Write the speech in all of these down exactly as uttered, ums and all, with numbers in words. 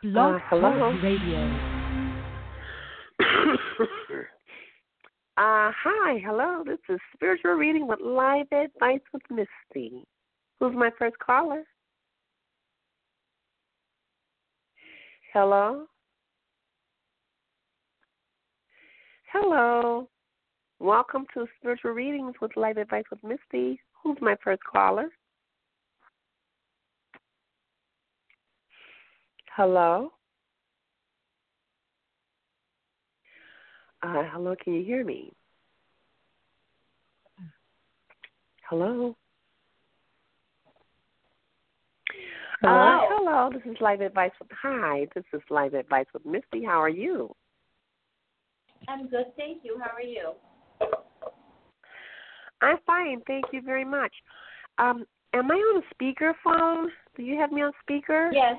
Blog Uh, hello. Talk Radio. uh, hi, hello. This is Spiritual Reading with Live Advice with Misty. Who's my first caller? Hello? Hello. Welcome to Spiritual Readings with Live Advice with Misty. Who's my first caller? Hello? Uh, hello, can you hear me? Hello? Hello. Uh, hello, this is Live Advice with, hi, this is Live Advice with Misty. How are you? I'm good, thank you. How are you? I'm fine, thank you very much. Um, am I on a speakerphone? Do you have me on speaker? Yes.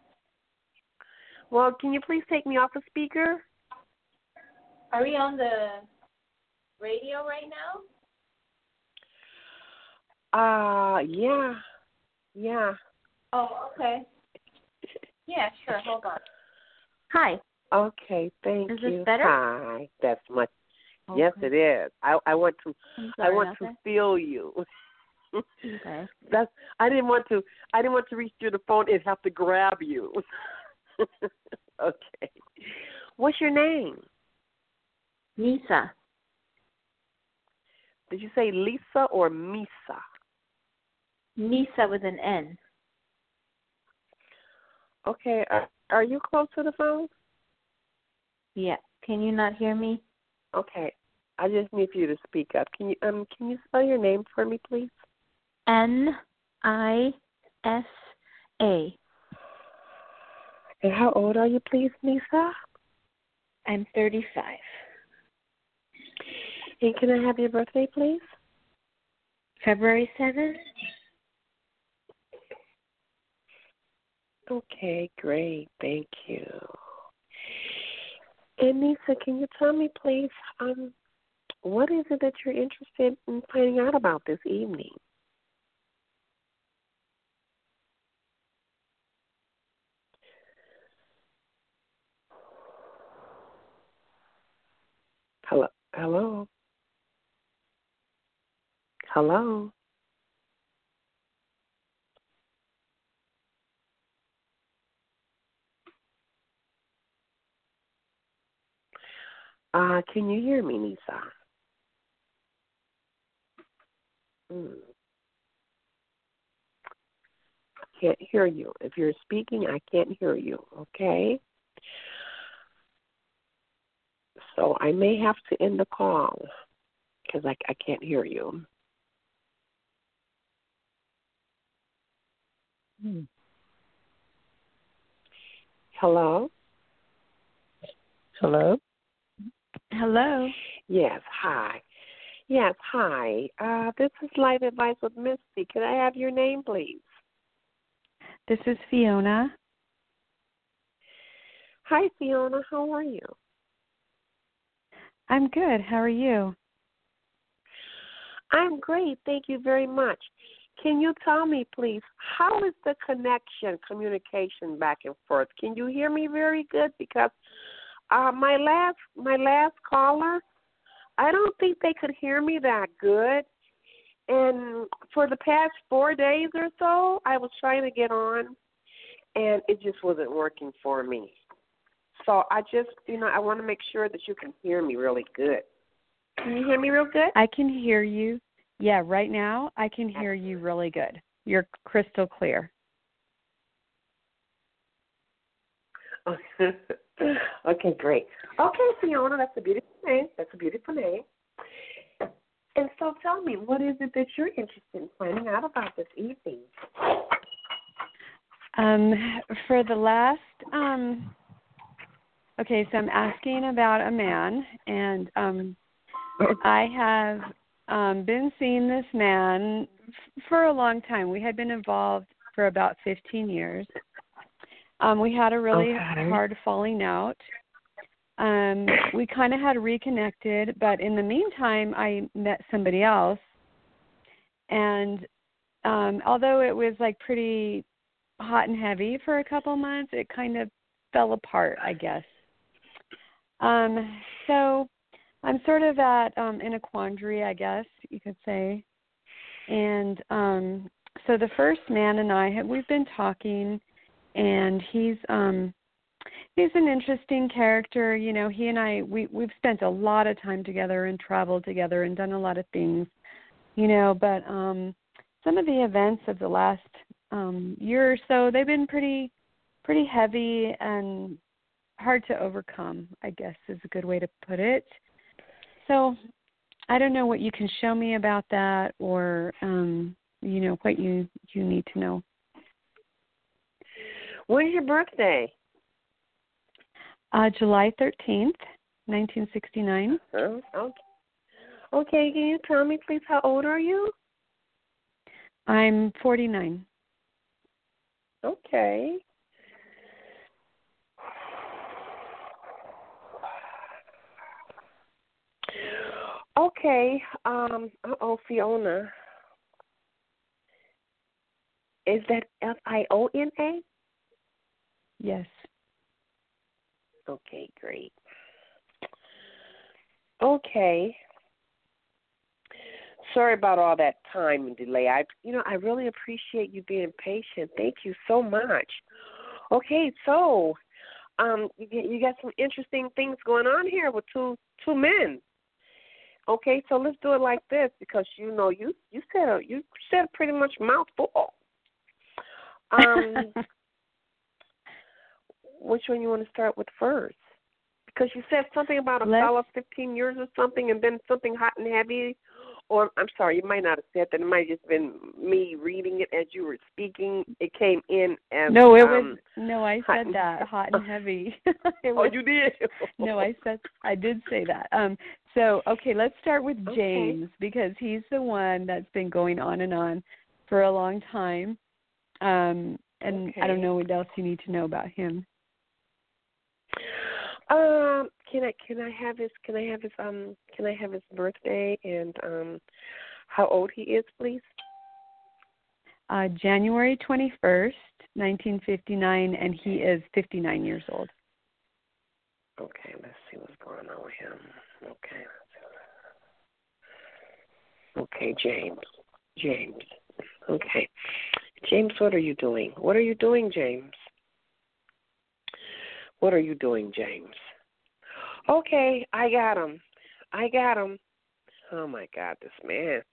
Well, can you please take me off the speaker? Are we on the radio right now? Uh, yeah, yeah. Oh, okay. Yeah, sure. Hold on. Hi. Okay, thank Is you. this better? Hi, that's much. Okay. Yes, it is. I I want to I'm I sorry want about to that. feel you. Okay. That's I didn't want to I didn't want to reach through the phone and have to grab you. Okay. What's your name? Misa. Did you say Lisa or Misa? Misa with an N. Okay. Are, are you close to the phone? Yeah. Can you not hear me? Okay. I just need for you to speak up. Can you um can you spell your name for me, please? N I S A. And how old are you, please, Lisa? I'm thirty-five. And can I have your birthday, please? February seventh? Okay, great. Thank you. And Lisa, can you tell me, please, um, what is it that you're interested in finding out about this evening? Hello? Hello? Hello? Uh, can you hear me, Lisa? Hmm. I can't hear you. If you're speaking, I can't hear you, okay? So I may have to end the call because I, I can't hear you. Hmm. Hello? Hello? Hello. Yes, hi. Yes, hi. Uh, this is Live Advice with Misty. Can I have your name, please? This is Fiona. Hi, Fiona. How are you? I'm good. How are you? I'm great. Thank you very much. Can you tell me, please, how is the connection, communication back and forth? Can you hear me very good? Because uh, my last my last caller, I don't think they could hear me that good. And for the past four days or so, I was trying to get on, and it just wasn't working for me. So I just, you know, I want to make sure that you can hear me really good. Can you hear me real good? I can hear you. Yeah, right now I can hear you really good. You're crystal clear. Okay, great. Okay, Fiona, that's a beautiful name. That's a beautiful name. And so tell me, what is it that you're interested in finding out about this evening? Um, for the last, um, okay, so I'm asking about a man, and um, I have um, been seeing this man f- for a long time. We had been involved for about fifteen years. Um, we had a really Okay. hard falling out. Um, we kind of had reconnected, but in the meantime, I met somebody else. And um, although it was like pretty hot and heavy for a couple months, it kind of fell apart, I guess. Um, so I'm sort of at um, in a quandary, I guess you could say. And um, so the first man and I have we've been talking, and he's um, he's an interesting character. You know, he and I we we've spent a lot of time together and traveled together and done a lot of things. You know, but um, some of the events of the last um, year or so, they've been pretty pretty heavy and hard to overcome, I guess is a good way to put it. So I don't know what you can show me about that, or um, you know, what you, you need to know. When's your birthday? Uh, July thirteenth, nineteen sixty-nine. Oh, okay. Okay, can you tell me, please, how old are you? I'm forty-nine. Okay. Okay. Um. Uh-oh, Fiona. Is that F I O N A? Yes. Okay, great. Okay. Sorry about all that time and delay. I, you know, I really appreciate you being patient. Thank you so much. Okay, so um, you, you got some interesting things going on here with two two men. Okay, so let's do it like this, because you know you you said a, you said pretty much mouthful. Um, which one you want to start with first? Because you said something about a Let's, fellow fifteen years or something, and then something hot and heavy. Or I'm sorry, you might not have said that. It might have just been me reading it as you were speaking. It came in as no, it um, was no. I said and, that hot and heavy. it oh, was, you did. no, I said I did say that. Um, so okay, let's start with James, okay. because he's the one that's been going on and on for a long time. Um, and Okay. I don't know what else you need to know about him. Um, can I can I have his can I have his um can I have his birthday and um how old he is, please? Uh, January twenty-first, nineteen fifty-nine, and he is fifty-nine years old. Okay, let's see what's going on with him. Okay. Okay, James. James. Okay. James, what are you doing? What are you doing, James? What are you doing, James? Okay, I got him. I got him. Oh, my God, this man.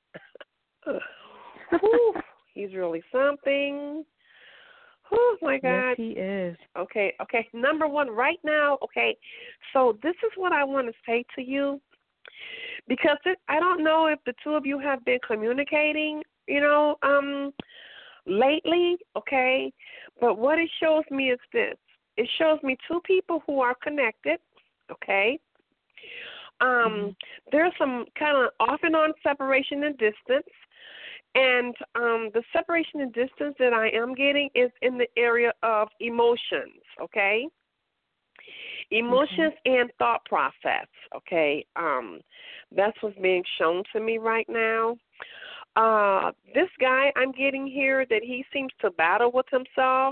Whew, he's really something. Oh, my God. Yes, he is. Okay, okay. Number one, right now, okay, so this is what I want to say to you, because it, I don't know if the two of you have been communicating, you know, um, lately, okay, but what it shows me is this. It shows me two people who are connected, okay. Um, mm-hmm. There's some kind of off and on separation and distance, and um, the separation and distance that I am getting is in the area of emotions, okay. Emotions okay. and thought process, okay. Um, that's what's being shown to me right now. Uh, this guy I'm getting here that he seems to battle with himself.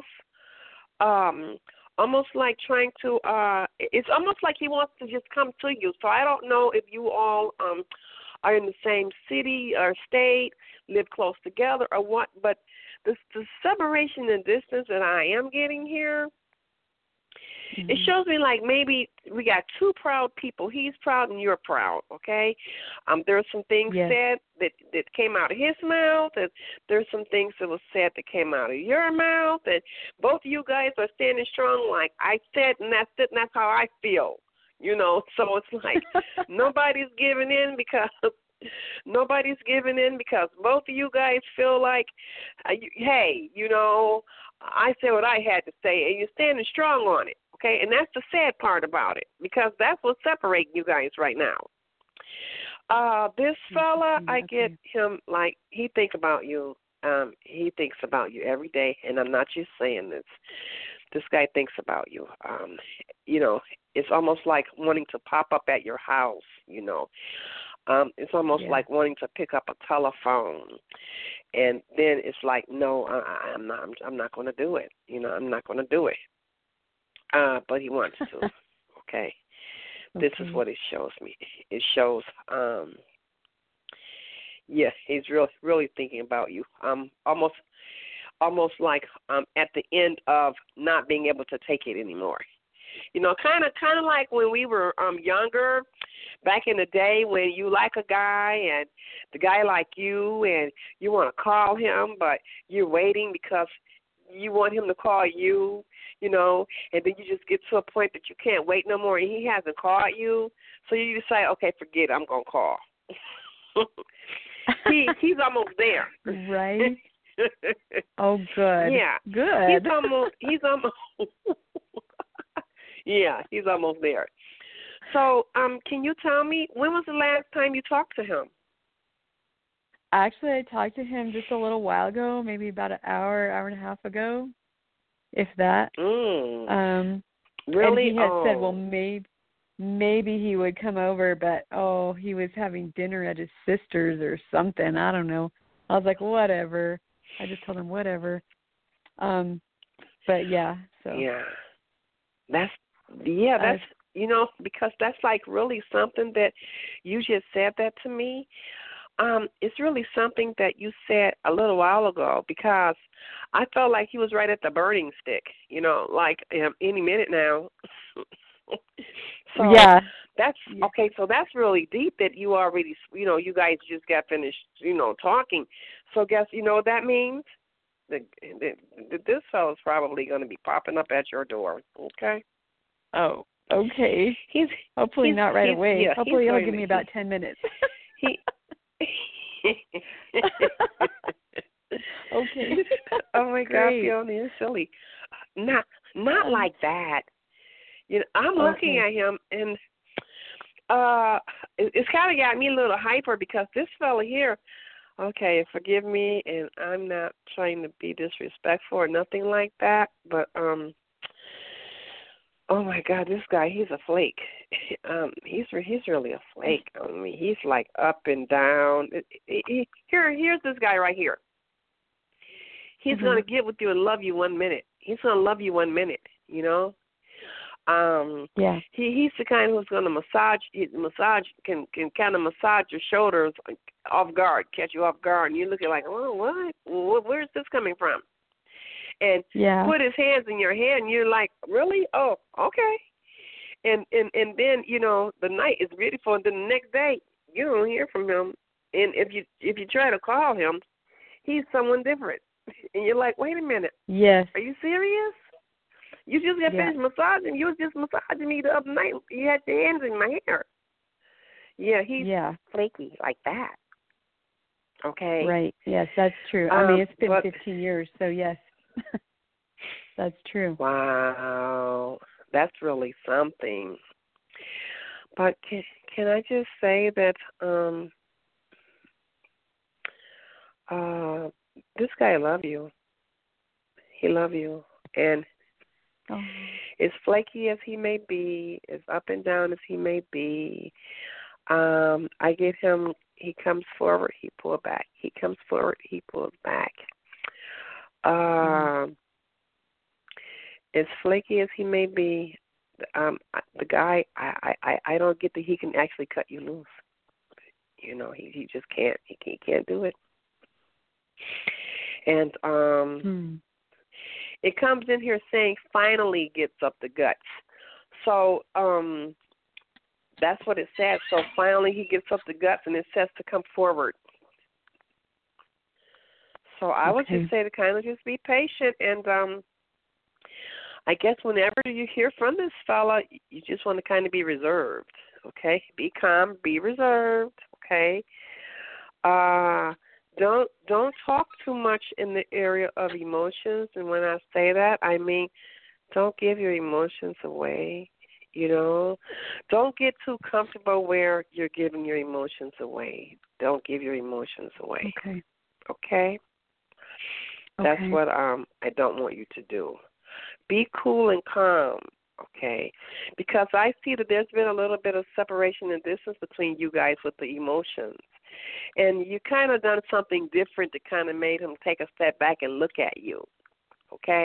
Um, almost like trying to, uh, it's almost like he wants to just come to you. So I don't know if you all um, are in the same city or state, live close together or what, but the, the separation and distance that I am getting here, mm-hmm. it shows me like maybe we got two proud people. He's proud and you're proud, okay? Um, there are some things yes. said that, that came out of his mouth, and there's some things that was said that came out of your mouth, and both of you guys are standing strong like I said, and that's it, and that's how I feel, you know? So it's like nobody's giving in because nobody's giving in because both of you guys feel like, uh, you, hey, you know, I said what I had to say, and you're standing strong on it. Okay, and that's the sad part about it, because that's what's separating you guys right now. Uh, this fella, I get him like he think about you. Um, he thinks about you every day, and I'm not just saying this. This guy thinks about you. Um, you know, it's almost like wanting to pop up at your house. You know, um, it's almost yeah. like wanting to pick up a telephone, and then it's like, no, I, I'm not. I'm, I'm not going to do it. You know, I'm not going to do it. Uh, but he wants to. Okay. This Okay. is what it shows me. It shows, um, yes, he's really, really thinking about you. Um, almost, almost like um, at the end of not being able to take it anymore. You know, kind of, kind of like when we were um younger, back in the day when you like a guy and the guy like you, and you want to call him, but you're waiting because you want him to call you, you know, and then you just get to a point that you can't wait no more, and he hasn't called you, so you decide, okay, forget it, I'm gonna call. he he's almost there. Right. Oh, good. Yeah. Good. He's almost. He's almost. Yeah, he's almost there. So, um, can you tell me when was the last time you talked to him? Actually, I talked to him just a little while ago, maybe about an hour, hour and a half ago, if that. Mm. Um, really? And he had oh. said, well, maybe maybe he would come over, but oh, he was having dinner at his sister's or something. I don't know. I was like, whatever. I just told him whatever. Um, but yeah. So. Yeah. That's yeah. That's I've, you know because that's like really something that you just said that to me. Um, it's really something that you said a little while ago because I felt like he was right at the burning stick, you know, like um, any minute now. so yeah. that's yeah. okay. So that's really deep that you already, you know, you guys just got finished, you know, talking. So guess you know what that means? The, the, the, this fellow's probably going to be popping up at your door. Okay. Oh, okay. He's hopefully he's, not right he's, away. Yeah, hopefully he's he'll going give to, me about ten minutes. he. Okay. Oh my God, Great. Fiona, you're silly. Not not Um, like that. You know, I'm okay. looking at him and uh it, it's kind of got me a little hyper because this fella here. Okay, forgive me, and I'm not trying to be disrespectful or nothing like that, but um. Oh my God, this guy, he's a flake. Um, he's he's really a flake. I mean, he's like up and down. He, he, here, here's this guy right here. He's mm-hmm. gonna get with you and love you one minute. He's gonna love you one minute. You know. Um, yeah. He he's the kind who's gonna massage. He, massage can can kind of massage your shoulders off guard, catch you off guard, and you're looking like, oh, what? Where's this coming from? And yeah. put his hands in your hand, and you're like, really? Oh, okay. And and and then you know the night is beautiful, and then the next day you don't hear from him. And if you if you try to call him, he's someone different, and you're like, wait a minute, yes, are you serious? You just got yeah. finished massaging. You was just massaging me the other night. You had your hands in my hair. Yeah, he's yeah. flaky like that. Okay. Right. Yes, that's true. Um, I mean, it's been but, fifteen years, so yes. That's true. Wow, that's really something. But can can I just say that um, uh, this guy love you. He love you, and Oh. as flaky as he may be, as up and down as he may be, um, I get him. He comes forward, he pulls back. He comes forward, he pulls back. Um. Mm-hmm. As flaky as he may be, um, the guy, I, I, I don't get that he can actually cut you loose. You know, he, he just can't. He, he can't do it. And um, hmm. it comes in here saying finally gets up the guts. So um, that's what it says. So finally he gets up the guts, and it says to come forward. So I would okay. just say to kind of just be patient and um, I guess whenever you hear from this fella, you just want to kind of be reserved, okay? Be calm, be reserved, okay? Uh, don't don't talk too much in the area of emotions, and when I say that, I mean don't give your emotions away, you know? Don't get too comfortable where you're giving your emotions away. Don't give your emotions away, okay? Okay? That's okay. what um I don't want you to do. Be cool and calm, okay? Because I see that there's been a little bit of separation and distance between you guys with the emotions. And you kind of done something different that kind of made him take a step back and look at you, okay?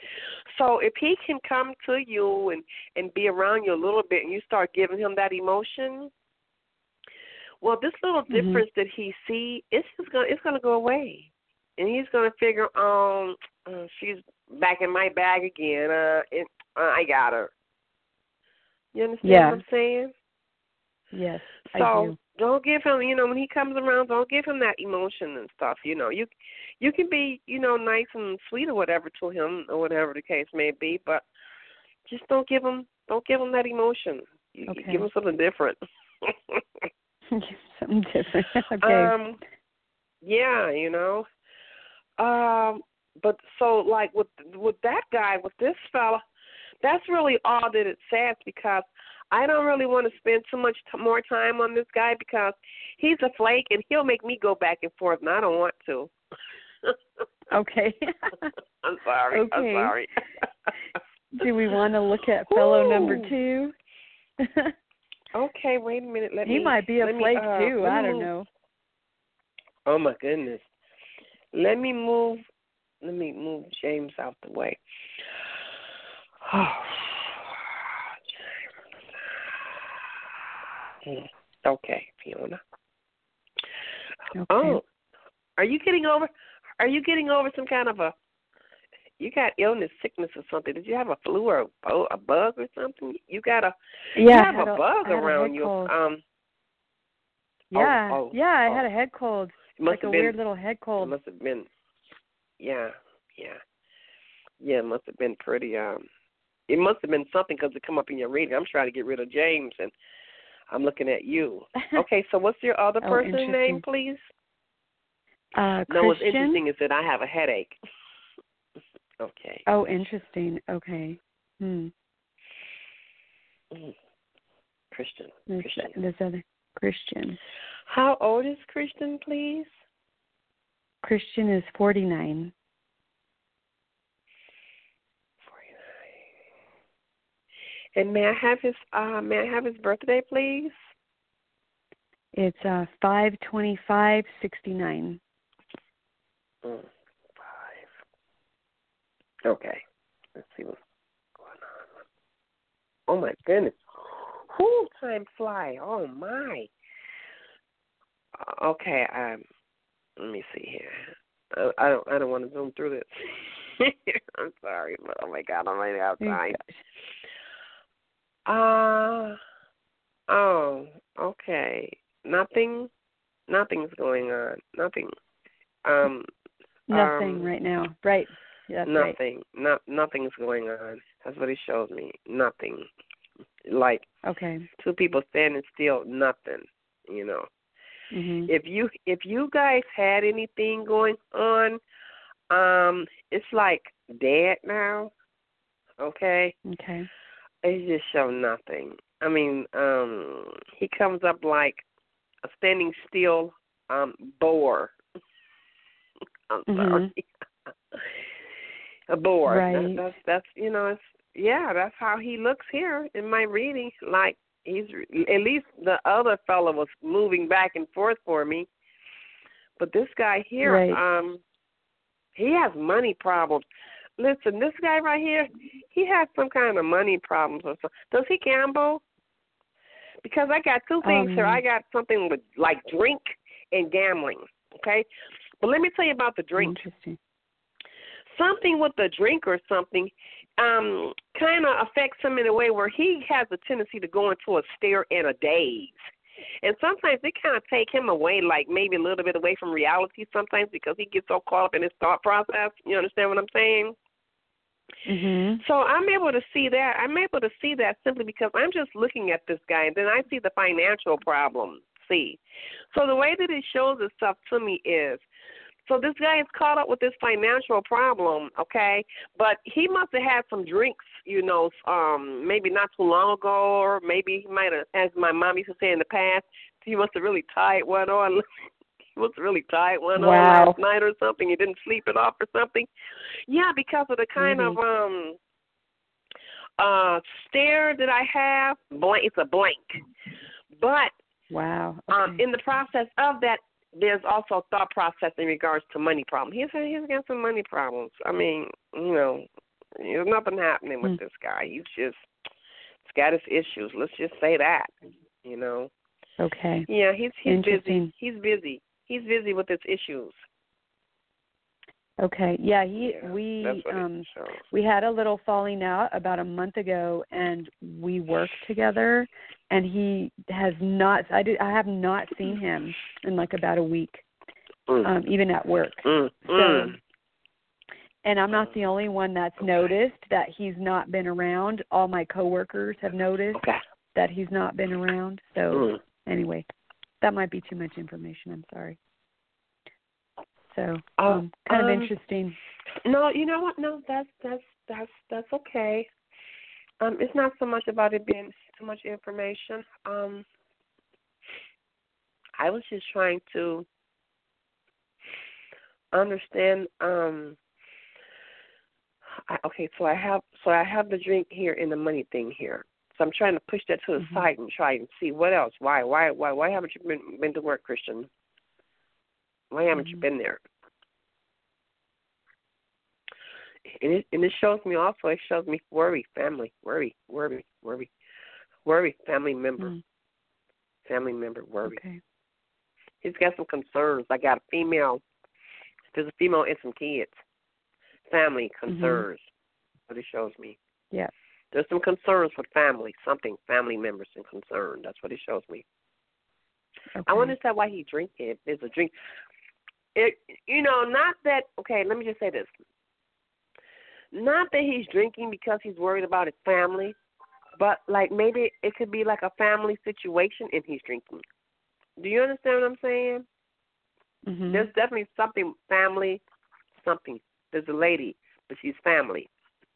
So if he can come to you and, and be around you a little bit and you start giving him that emotion, well, this little mm-hmm. difference that he see, it's just gonna it's gonna go away, and he's gonna figure, um, uh, she's back in my bag again. Uh, it, uh, I got her. You understand yeah. what I'm saying? Yes, so I do. Don't give him, you know, when he comes around, don't give him that emotion and stuff. You know, you you can be, you know, nice and sweet or whatever to him or whatever the case may be, but just don't give him don't give him that emotion. You, okay. you give him something different. Something different. Okay. Um, yeah, you know. Um, but so like with with that guy, with this fella, that's really all that it says, because I don't really want to spend too much t- more time on this guy, because he's a flake and he'll make me go back and forth, and I don't want to. Okay. I'm sorry. Okay. I'm sorry. Do we want to look at fellow Ooh. number two? Okay, wait a minute. Let he me. might be a let flake me, uh, too. I don't move. know. Oh my goodness. Let me move. Let me move James out the way. Oh. Okay, Fiona. Okay. Oh, are you getting over? Are you getting over some kind of a? You got illness, sickness, or something? Did you have a flu or a, a bug or something? You got a. Yeah, you I have had a a, bug I had around a head you. cold. Um. Yeah, oh, oh, yeah, I oh. had a head cold. It must like have a been, weird little head cold. It must have been. Yeah, yeah, yeah. It must have been pretty. Um. It must have been something, because it come up in your reading. I'm trying to get rid of James, and I'm looking at you. Okay, so what's your other oh, person's name, please? Uh, no, what's Christian? interesting is that I have a headache. Okay. Oh, interesting. Okay. Hmm. Mm. Christian. This, Christian. this other Christian. How old is Christian, please? Christian is forty-nine. forty-nine. And may I have his uh, may I have his birthday, please? It's uh five twenty-five sixty-nine. Mm, five. Okay. Let's see what's going on. Oh my goodness. Whoo, time fly. Oh my. Uh, okay. Um. Let me see here. I, I don't. I don't want to zoom through this. I'm sorry, but oh my God, I'm running out of time. Uh. Oh. Okay. Nothing. Nothing's going on. Nothing. Um. Nothing um, right now. Right. That's nothing. Right. Not. Nothing's going on. That's what he shows me. Nothing. Like. Okay. Two people standing still. Nothing. You know. Mm-hmm. If you if you guys had anything going on, um, it's like dead now. Okay. Okay. It just show nothing. I mean, um, he comes up like a standing still um boar. I'm mm-hmm. sorry. A boar. Right. That, that's that's you know it's yeah that's how he looks here in my reading. Like he's at least the other fellow was moving back and forth for me, but this guy here, right. um, he has money problems. Listen, this guy right here, he has some kind of money problems or something. Does he gamble? Because I got two things um, here. I got something with like drink and gambling. Okay, but let me tell you about the drink. Interesting. Something with the drink or something um, kind of affects him in a way where he has a tendency to go into a stare and a daze. And sometimes it kind of take him away, like maybe a little bit away from reality sometimes, because he gets so caught up in his thought process. You understand what I'm saying? Mm-hmm. So I'm able to see that. I'm able to see that simply because I'm just looking at this guy, and then I see the financial problem. See? So the way that it shows itself to me is, so this guy is caught up with this financial problem, okay? But he must have had some drinks, you know, um, maybe not too long ago, or maybe he might have, as my mom used to say in the past, he must have really tied one on. He must have really tied one wow. on last night or something. He didn't sleep it off or something. Yeah, because of the kind maybe. of um uh stare that I have. Blank. It's a blank. But wow. Okay. um, in the process of that, there's also thought process in regards to money problems. He's he's got some money problems. I mean, you know, There's nothing happening with mm. this guy. He's just he's got his issues. Let's just say that. You know. Okay. Yeah, he's he's busy. Interesting. He's busy. He's busy with his issues. Okay. Yeah, he Yeah, we that's what um it shows. we had a little falling out about a month ago, and we worked together, and he has not I did I have not seen him in like about a week. Mm. Um even at work. Mm. So Mm. and I'm not the only one that's Okay. noticed that he's not been around. All my coworkers have noticed Okay. that he's not been around. So Mm. anyway, that might be too much information. I'm sorry. So, Oh, um, kind um, of interesting. No, you know what? No, that's that's that's that's okay. Um, it's not so much about it being too much information. Um, I was just trying to understand. Um, I, okay, so I have so I have the drink here and the money thing here. So I'm trying to push that to the Mm-hmm. side and try and see what else. Why why why why haven't you been been to work, Christian? Why haven't Mm-hmm. you been there? And it, and it shows me also, it shows me worry, family, worry, worry, worry, worry, family member, Mm. family member, worry. Okay. He's got some concerns. I got a female, there's a female and some kids. Family concerns, mm-hmm. what it shows me. Yeah. There's some concerns with family, something, family members and concern. That's what it shows me. Okay. I understand why he drink it. There's a drink. It, you know, not that, okay, let me just say this. Not that he's drinking because he's worried about his family, but like maybe it could be like a family situation and he's drinking. Do you understand what I'm saying? Mm-hmm. There's definitely something family, something. There's a lady, but she's family.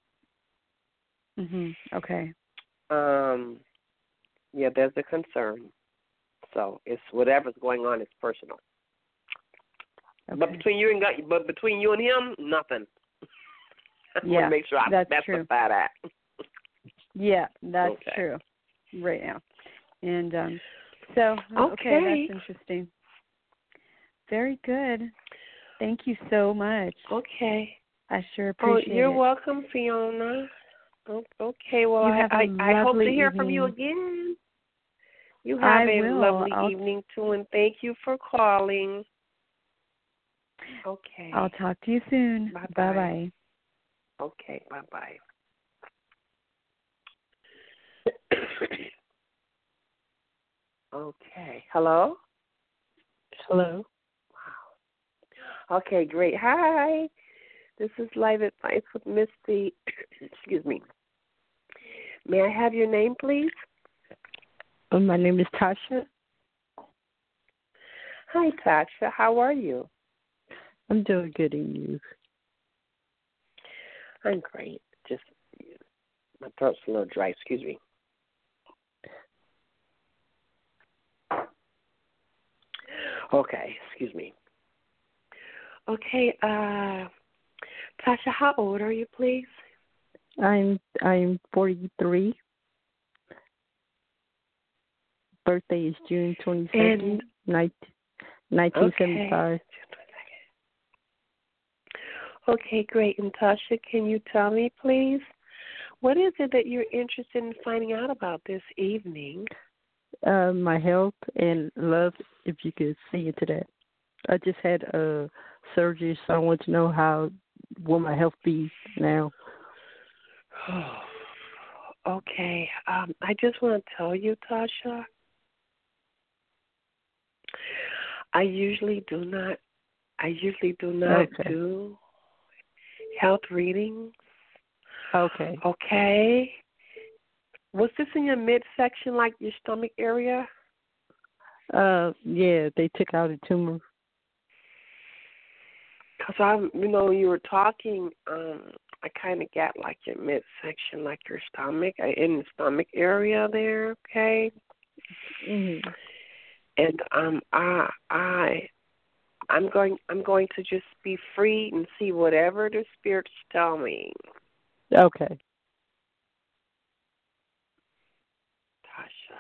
Mhm. Okay. Um, yeah, there's a concern. So it's whatever's going on is personal. Okay. But between you and God, but between you and him, nothing. I yeah, want to make sure I that's specify true. that. Yeah, that's okay. true. Right now, and um, so okay. okay, that's interesting. Very good. Thank you so much. Okay. I sure appreciate it. Oh, you're it. welcome, Fiona. Okay, well, you I, have a I, I hope to hear evening. from you again. You have I a will. lovely I'll... evening, too, and thank you for calling. Okay. I'll talk to you soon. Bye-bye. Bye-bye. Okay, bye-bye. Okay. Hello? Hello. Wow. Okay, great. Hi. This is Live Advice with Misty. Excuse me. May I have your name, please? Um, my name is Tasha. Hi, Tasha. How are you? I'm doing good, and you? I'm great. Just my throat's a little dry. Excuse me. Okay, excuse me. Okay, uh, Tasha, how old are you, please? I'm I'm forty-three. Birthday is June twenty-second, nineteen seventy-five. Okay, great. And Tasha, can you tell me, please, what is it that you're interested in finding out about this evening? Uh, my health and love, if you could see into that. I just had a surgery, so I want to know how will my health be now. Okay. Um, I just want to tell you, Tasha, I usually do not. I usually do not okay. do health readings. Okay. Okay. Was this in your midsection, like your stomach area? Uh, yeah, they took out a tumor. Because I, you know, when you were talking, um, I kind of got like your midsection, like your stomach, in the stomach area there. Okay. Mm-hmm. And um, I, I, I'm going, I'm going to just be free and see whatever the spirits tell me. Okay. Tasha.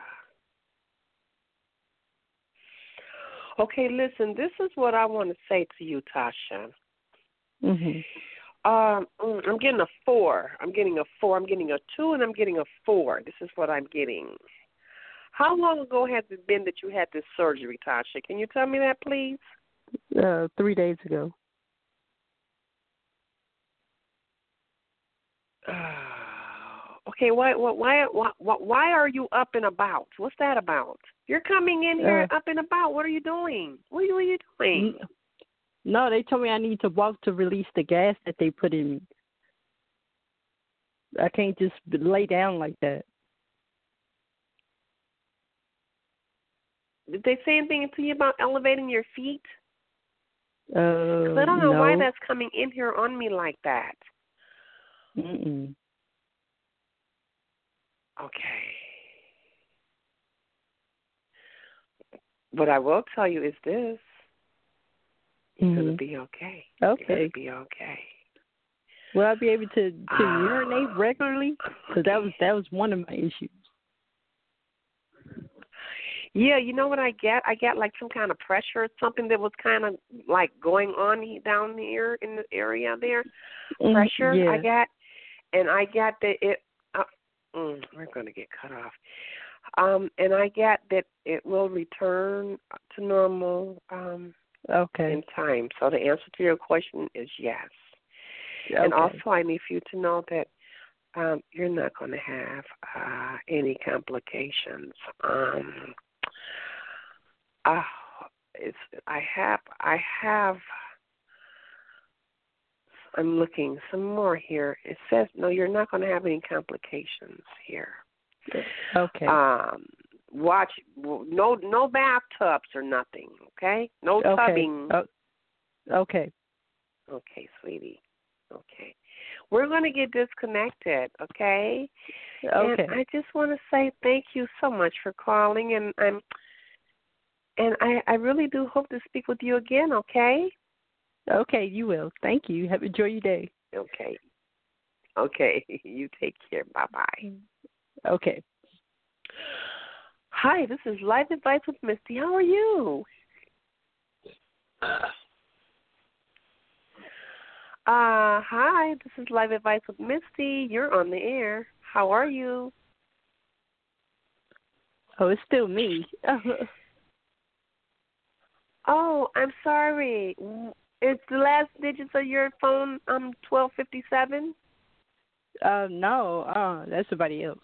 Okay, listen, this is what I want to say to you, Tasha. Mhm. Um, mm, I'm getting a four. I'm getting a four. I'm getting a two, and I'm getting a four. This is what I'm getting. How long ago has it been that you had this surgery, Tasha? Can you tell me that, please? Uh, three days ago. Uh, okay. Why? Why? Why? Why are you up and about? What's that about? You're coming in here Uh, up and about. What are you doing? What are you doing? No, they told me I need to walk to release the gas that they put in me. I can't just lay down like that. Did they say anything to you about elevating your feet? Uh, Because I don't know no. why that's coming in here on me like that. Mm-mm. Okay. What I will tell you is this. You're Mm-hmm. going to be okay. Okay. You're going to be okay. Will I be able to, to uh, urinate regularly? Because that was, that was one of my issues. Yeah, you know what I get? I get like some kind of pressure or something that was kind of like going on down here in the area there. Pressure Mm, yeah. I get. And I get that it, uh, mm, we're going to get cut off. Um, and I get that it will return to normal um, Okay. in time. So the answer to your question is yes. Okay. And also I need for you to know that um, you're not going to have uh, any complications. Um, uh, it's, I have, I have, I'm looking some more here. It says, no, you're not going to have any complications here. Okay. Um, watch, no no bathtubs or nothing, okay? No okay. tubbing. Oh, okay. Okay, sweetie. Okay. We're going to get disconnected, okay? Okay. And I just want to say thank you so much for calling, and I'm, and I, I really do hope to speak with you again, okay? Okay, you will. Thank you. Have enjoy your day. Okay. Okay. You take care. Bye-bye. Okay. Hi, this is Life Advice with Misty. How are you? Uh, hi, this is Life Advice with Misty. You're on the air. How are you? Oh, it's still me. Oh, I'm sorry. Is the last digits of your phone um twelve fifty-seven? Uh, no. Uh, that's somebody else.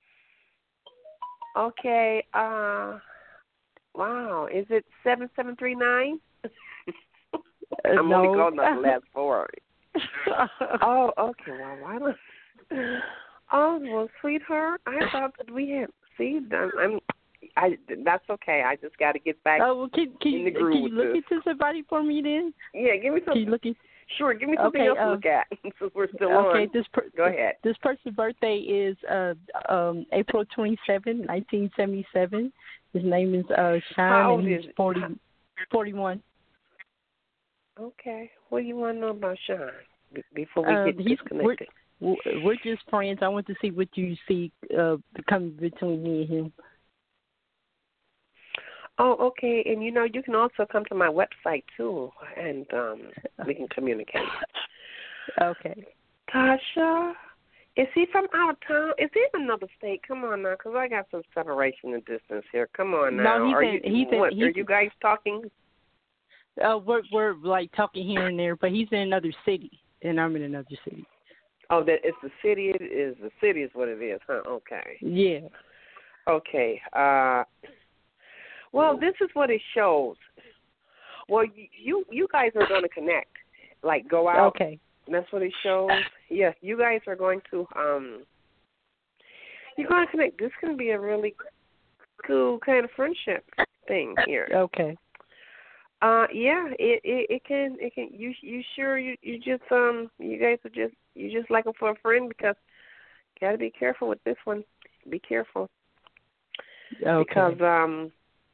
Okay. Uh, wow. Is it seven seven three nine? I'm no. only calling up the last four. Oh, okay. Well, why don't? Oh, well, sweetheart, I thought that we had. See, I'm. I'm I. That's okay. I just got to get back. Oh, well, can, can in the you groove can you with look this. into somebody for me then? Yeah, give me something. Can you look at, Sure, give me something okay, else to uh, look at since we're still okay, on. this per, Go ahead. This person's birthday is uh um April twenty seventh, nineteen seventy seven. His name is uh Sean, How old and he's is forty forty one. Okay. What do you want to know about Sean b- before we Uh, get he's disconnected? we're, we're just friends. I want to see what you see uh come between me and him. Oh, okay. And you know, you can also come to my website too, and um, we can communicate. Okay. Tasha, is he from out of town? Is he in another state? Come on now, because I got some separation and distance here. Come on now. No, he's are in. you, He's in. what, He's, are you guys talking? Uh, we're we're like talking here and there, but he's in another city, and I'm in another city. Oh, that it's the city. It is the city is what it is, huh? Okay. Yeah. Okay. Uh, well, this is what it shows. Well, you you guys are going to connect, like go out. Okay. That's what it shows. Yes, you guys are going to um. You're going to connect. This can be a really cool kind of friendship thing here. Okay. Uh, yeah, it, it it can it can you you sure you you just um you guys are just you just like him for a friend because you got to be careful with this one. Be careful. Okay. Because um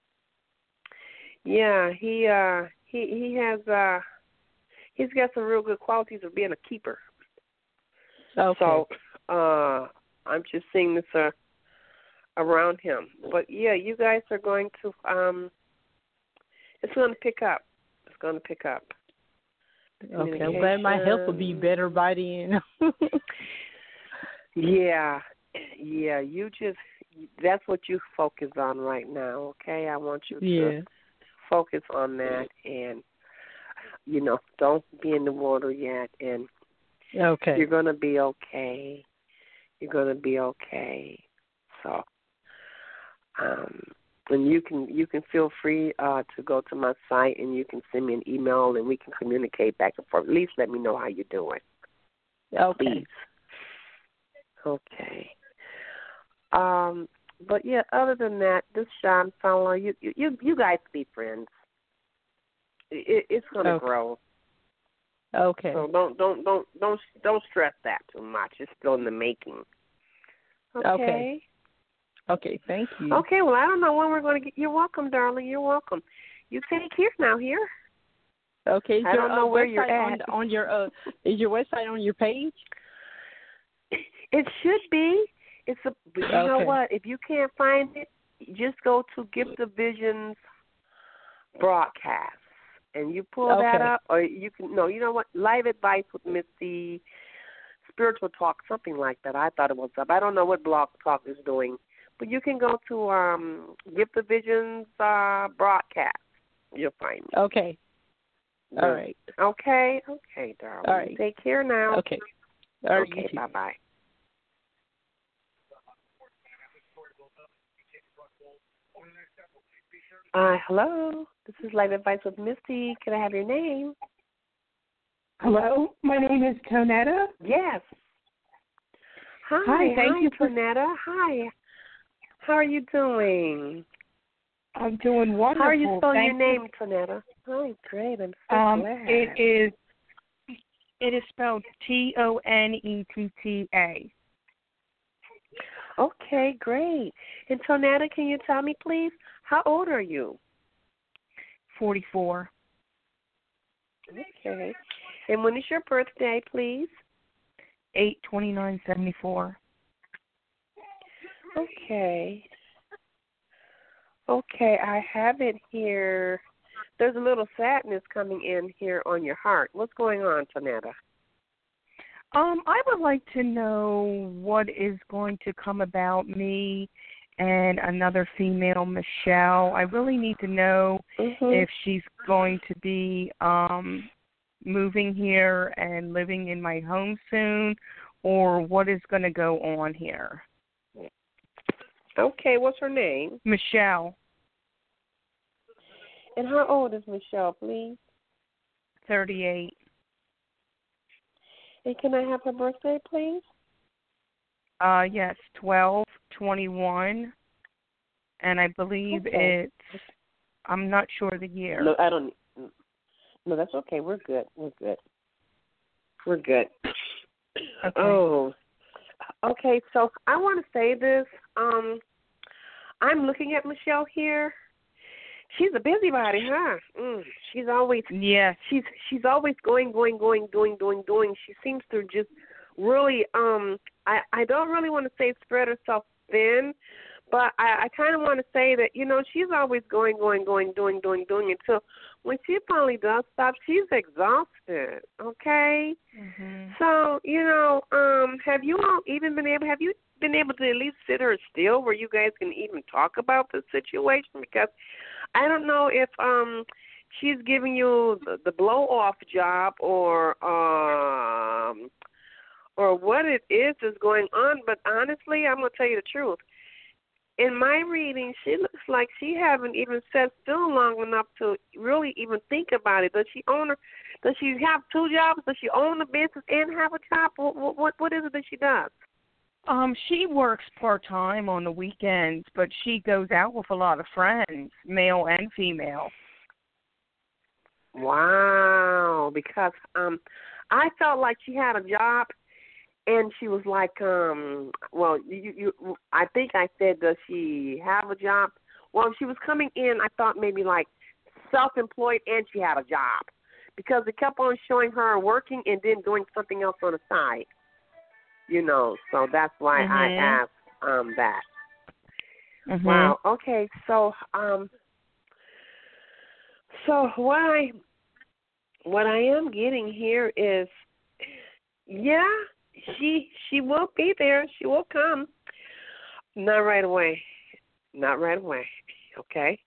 yeah he uh he he has uh he's got some real good qualities of being a keeper. Okay. So uh I'm just seeing this uh around him. But yeah, you guys are going to um. It's going to pick up. It's going to pick up. Okay, I'm glad my health will be better by then. Yeah, yeah. You just that's what you focus on right now. Okay, I want you yeah. to focus on that, and you know, don't be in the water yet, and Okay. you're gonna be okay. You're gonna be okay. So, um, and you can you can feel free uh, to go to my site, and you can send me an email, and we can communicate back and forth. At least let me know how you're doing. Okay. Please. Okay. Um, but yeah, other than that, this Sean Fowler, you you you guys be friends. It, it's gonna okay. grow. Okay. So don't don't don't don't don't stress that too much. It's still in the making. Okay. Okay. Okay. Thank you. Okay. Well, I don't know when we're going to get. You're welcome, darling. You're welcome. You take care now. Here. Okay. Is I your, don't know uh, where you're on, at. on your uh, is your website on your page? It should be. It's a. But you okay. know what? If you can't find it, just go to Gift of Visions broadcast, and you pull okay. that up, or you can. No, you know what? Live Advice with Misty, Spiritual Talk, something like that. I thought it was up. I don't know what Blog Talk is doing, but you can go to um, Gift of Visions uh, broadcast. You'll find me. Okay. All right. Okay. Okay, darling. All right. Take care now. Okay. All right. Okay. Bye bye. Uh, hello. This is Live Advice with Misty. Can I have your name? Hello. My name is Tonetta. Yes. Hi. Hi. Thank hi, you for. Tonetta. Hi. How are you doing? I'm doing wonderful. How are you spelling Thank your name, Tonetta? Hi, great. I'm so um, glad. It is. It is spelled T O N E T T A. Okay, great. And Tonetta, can you tell me, please, how old are you? Forty-four. Okay. And when is your birthday, please? Eight twenty-nine seventy-four. Okay. Okay, I have it here. There's a little sadness coming in here on your heart. What's going on, Tonetta? Um, I would like to know what is going to come about me and another female, Michelle. I really need to know mm-hmm. if she's going to be um, moving here and living in my home soon, or what is going to go on here. Okay, what's her name? Michelle. And how old is Michelle, please? thirty-eight. And can I have her birthday, please? Uh, yes, twelve twenty-one, and I believe okay. it's, I'm not sure the year. No, I don't, no, that's okay. We're good. We're good. We're good. Okay. Oh, okay, so I want to say this. Um, I'm looking at Michelle here. She's a busybody, huh? Mm, she's always yes. She's she's always going, going, going, doing, doing, doing. She seems to just really um. I I don't really want to say spread herself thin, but I, I kind of want to say that you know she's always going, going, going, doing, doing, doing until when she finally does stop, she's exhausted. Okay. Mm-hmm. So you know, um, have you all even been able? Have you been able to at least sit her still where you guys can even talk about the situation? Because I don't know if um she's giving you the, the blow off job or um or what it is that's going on, but honestly, I'm gonna tell you the truth. In my reading, she looks like she haven't even sat still long enough to really even think about it. Does she own her? Does she have two jobs? Does she own the business and have a job? What what what is it that she does? Um, she works part-time on the weekends, but she goes out with a lot of friends, male and female. Wow, because um, I felt like she had a job, and she was like, um, well, you, you, I think I said, does she have a job? Well, she was coming in, I thought maybe like self-employed, and she had a job, because it kept on showing her working and then doing something else on the side. You know, so that's why mm-hmm. I asked um, that. Mm-hmm. Wow. Okay. So, um, so what I what I am getting here is, yeah, she she will be there. She will come. Not right away. Not right away. Okay.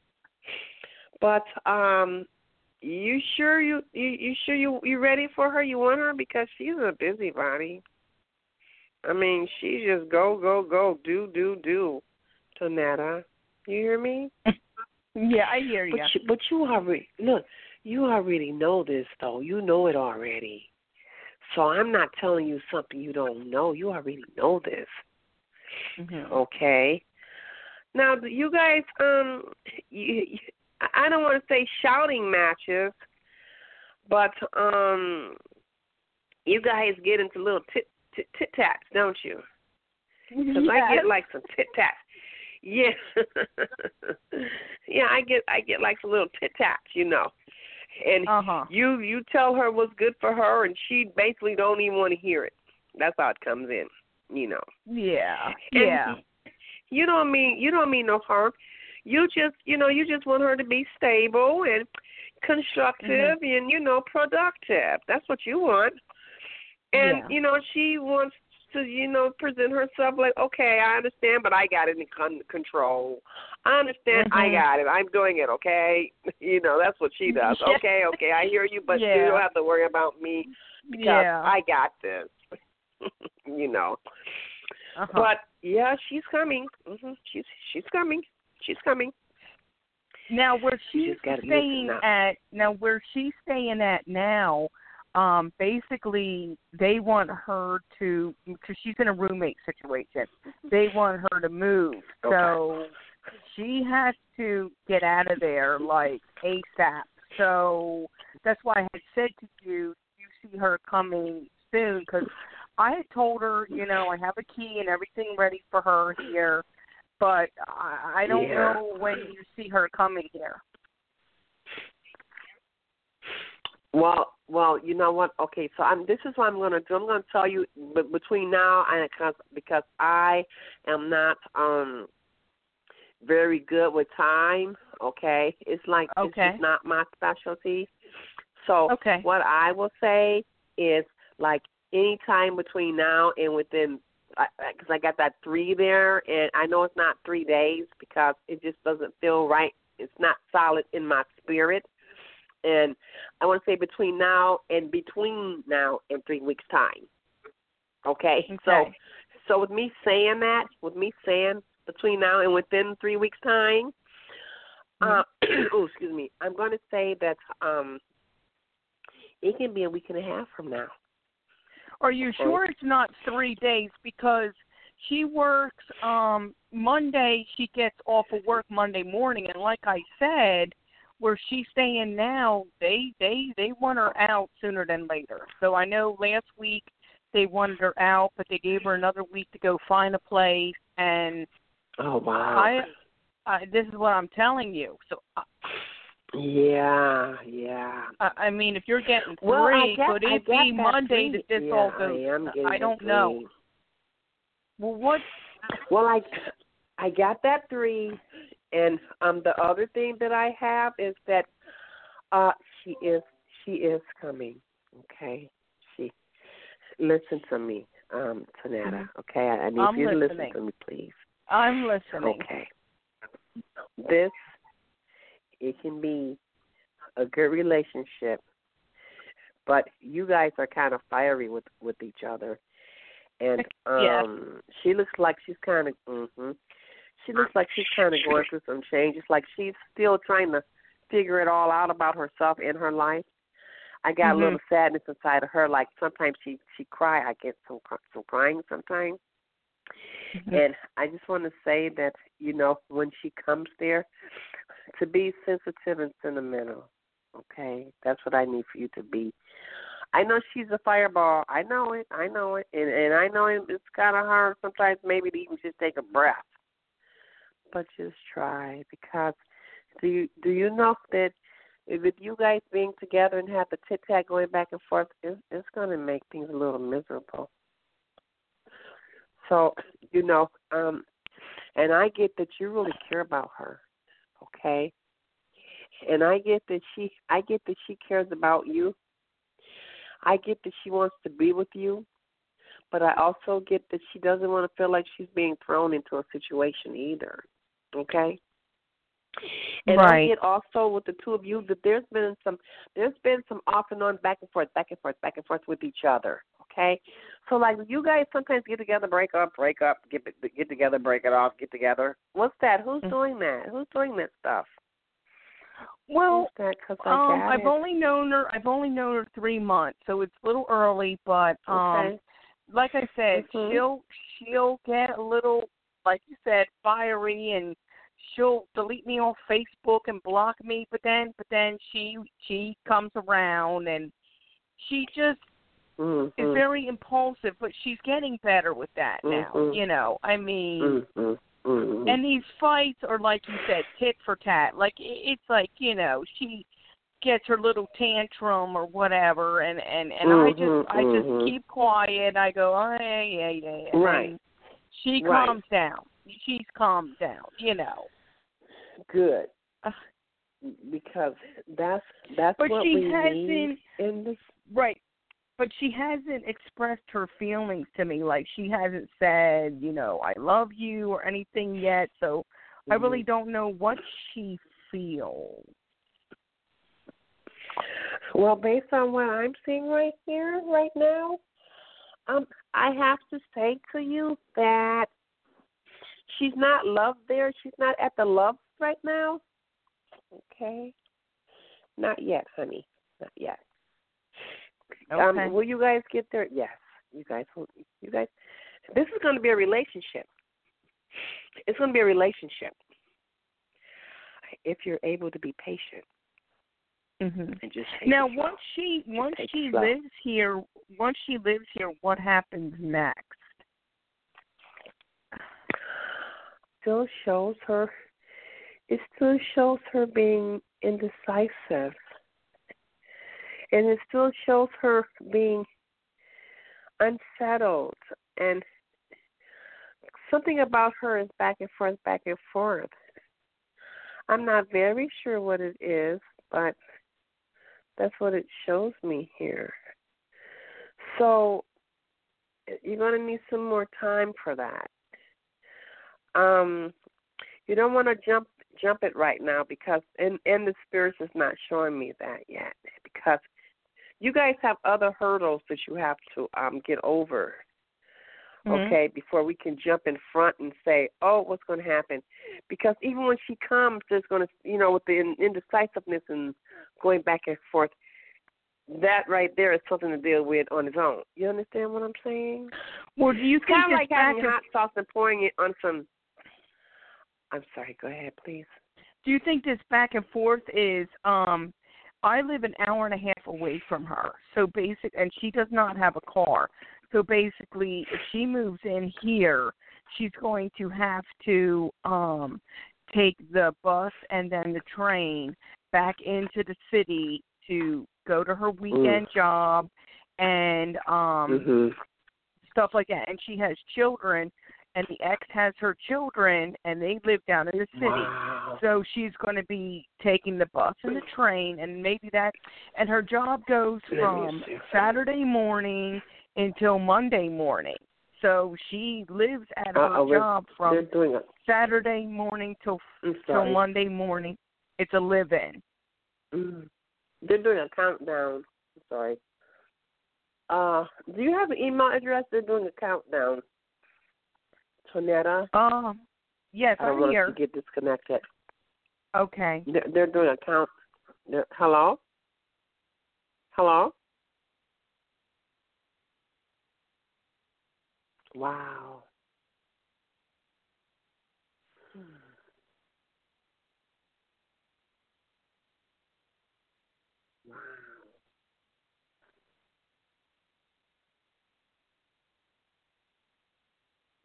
But um, you sure you you, you sure you you ready for her? You want her because she's a busybody. I mean, she just go go go do do do. Tonetta, you hear me? Yeah, I hear you. But you, but you already look. You already know this, though. You know it already. So I'm not telling you something you don't know. You already know this. Mm-hmm. Okay. Now, you guys, um, you, you, I don't want to say shouting matches, but um, you guys get into little tit tit tit tats, don't you? Because yes. I get like some tit tats. Yeah, yeah, I get I get like some little tit tats, you know. And uh-huh. you you tell her what's good for her, and she basically don't even want to hear it. That's how it comes in, you know. Yeah, and yeah. You don't mean you don't mean no harm. You just you know you just want her to be stable and constructive mm-hmm. and you know productive. That's what you want. And yeah. you know she wants to you know present herself like, okay, I understand, but I got it in con- control. I understand, mm-hmm. I got it. I'm doing it, okay? You know, that's what she does. Yeah. Okay, okay, I hear you, but yeah. you don't have to worry about me because yeah. I got this. You know. Uh-huh. But yeah, she's coming. Mm-hmm. She's she's coming. She's coming. Now, where she's staying now. at, now where she's staying at now, um, basically they want her to, because she's in a roommate situation. They want her to move, okay. so she has to get out of there like ASAP. So that's why I had said to you, you see her coming soon, because I had told her, you know, I have a key and everything ready for her here, but I, I don't yeah. know when you see her coming here. Well, well, you know what? Okay, so I'm. This is what I'm going to do. I'm going to tell you b- between now and because because I am not um very good with time. Okay, it's like okay. it's just not my specialty. So okay. what I will say is like any time between now and within, because I, I got that three there, and I know it's not three days because it just doesn't feel right. It's not solid in my spirit. And I want to say between now and between now and three weeks' time. Okay? okay. So so with me saying that, with me saying between now and within three weeks' time, mm-hmm. uh, oh, excuse me, I'm going to say that um, it can be a week and a half from now. Are you okay. sure it's not three days? Because she works um, Monday, she gets off of work Monday morning, and like I said, where she's staying now, they they they want her out sooner than later. So I know last week they wanted her out, but they gave her another week to go find a place. And oh wow, I, I this is what I'm telling you. So I, yeah, yeah. I, I mean, if you're getting three, well, I get, could it be Monday that this yeah, all goes? I am getting I don't three. know. Well, what? Well, I I got that three. And um, the other thing that I have is that uh, she is she is coming. Okay, she listen to me, um, Tonetta. Okay, I, I need I'm you listening. to listen to me, please. I'm listening. Okay, this it can be a good relationship, but you guys are kind of fiery with with each other, and um, yes. she looks like she's kind of. Mm-hmm, She looks like she's kind of going through some changes, like she's still trying to figure it all out about herself in her life. I got mm-hmm. a little sadness inside of her, like sometimes she she cry. I get some some crying sometimes, mm-hmm. and I just want to say that you know when she comes there, to be sensitive and sentimental. Okay, that's what I need for you to be. I know she's a fireball. I know it. I know it, and and I know it's kind of hard sometimes, maybe to even just take a breath. But just try, because do you do you know that with you guys being together and have the tit tat going back and forth, it's, it's going to make things a little miserable. So you know, um, and I get that you really care about her, okay? And I get that she I get that she cares about you. I get that she wants to be with you. But I also get that she doesn't want to feel like she's being thrown into a situation either. Okay? And right. I get also with the two of you that there's been some there's been some off and on back and forth, back and forth, back and forth with each other. Okay? So like you guys sometimes get together, break up, break up, get get together, break it off, get together. What's that? Who's Mm-hmm. doing that? Who's doing that stuff? Well, Who's that? 'Cause I um, got I've it. only known her. I've only known her three months, so it's a little early. But um, okay. like I said, mm-hmm. she'll she'll get a little, like you said, fiery, and she'll delete me on Facebook and block me. But then, but then she she comes around, and she just mm-hmm. is very impulsive. But she's getting better with that now. Mm-hmm. You know, I mean. Mm-hmm. Mm-hmm. And these fights are, like you said, tit for tat. Like, it's like, you know, she gets her little tantrum or whatever, and, and, and mm-hmm. I just I just mm-hmm. keep quiet. I go, oh, yeah, yeah, yeah. And right. then she right. calms down. She's calmed down, you know. Good. Uh, because that's that's but what she we hasn't, need in this. Right. But she hasn't expressed her feelings to me. Like, she hasn't said, you know, I love you or anything yet. So mm-hmm. I really don't know what she feels. Well, based on what I'm seeing right here, right now, um, I have to say to you that she's not loved there. She's not at the love right now. Okay? Not yet, honey. Not yet. Okay. Um, will you guys get there? Yes. You guys will. You guys. This is going to be a relationship. It's going to be a relationship. If you're able to be patient. Mm-hmm. And just take now, it slow. once she just once take she it slow. lives here, once she lives here, what happens next? Still shows her. It still shows her being indecisive. And it still shows her being unsettled. And something about her is back and forth, back and forth. I'm not very sure what it is, but that's what it shows me here. So you're going to need some more time for that. Um, you don't want to jump jump it right now because, and, and the spirits is not showing me that yet because you guys have other hurdles that you have to um, get over, mm-hmm. okay, before we can jump in front and say, oh, what's going to happen? Because even when she comes, there's going to, you know, with the indecisiveness and going back and forth, that right there is something to deal with on its own. You understand what I'm saying? Well, do you think kind of it's like having hot sauce and pouring it on some, I'm sorry, go ahead, please. Do you think this back and forth is, um, I live an hour and a half away from her, so basic, and she does not have a car. So basically, if she moves in here, she's going to have to um, take the bus and then the train back into the city to go to her weekend mm. job and um, mm-hmm. stuff like that. And she has children, and the ex has her children, and they live down in the city. Wow. So she's going to be taking the bus and the train, and maybe that, and her job goes from Saturday morning until Monday morning. So she lives at her uh, job from doing a, Saturday morning till till Monday morning. It's a live-in. Mm. They're doing a countdown. I'm sorry. Uh, do you have an email address? They're doing a countdown. Tonetta? Um, yes, I don't I'm want here. us to get disconnected. Okay. They're, they're doing a count. Hello? Hello? Wow. Hmm. Wow.